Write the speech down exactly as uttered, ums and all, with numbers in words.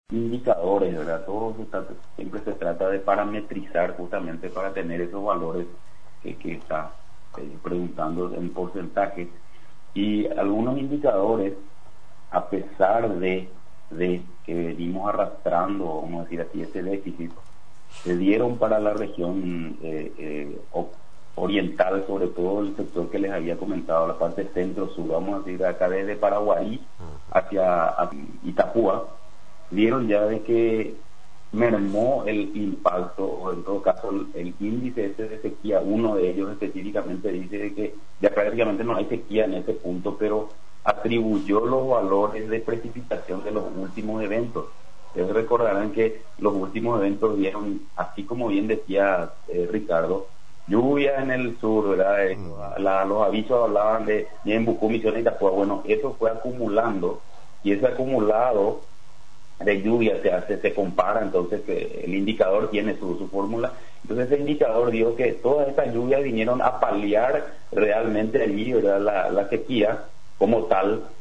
indicadores, ¿verdad? Todo se trata- siempre se trata de parametrizar justamente para tener esos valores que, que está eh, preguntando en porcentaje. Y algunos indicadores, a pesar de, de que venimos arrastrando, vamos a decir así, ese déficit, se dieron para la región eh, eh, o- oriental, sobre todo el sector que les había comentado, la parte centro-sur, vamos a decir, acá desde Paraguay hacia, hacia Itapúa, vieron ya de que mermó el impacto, o en todo caso el, el índice ese de sequía. Uno de ellos específicamente dice de que ya prácticamente no hay sequía en ese punto, pero atribuyó los valores de precipitación de los últimos eventos. Ustedes recordarán que los últimos eventos dieron, así como bien decía eh, Ricardo, lluvia en el sur, ¿verdad? Eh, la- los avisos hablaban de en Bucú, Misiones y Itapúa. Bueno, eso fue acumulando, y ese acumulado de lluvia se hace, se compara, entonces eh, el indicador tiene su, su fórmula. Entonces ese indicador dijo que todas estas lluvias vinieron a paliar realmente allí, ¿verdad?, la, la sequía como tal,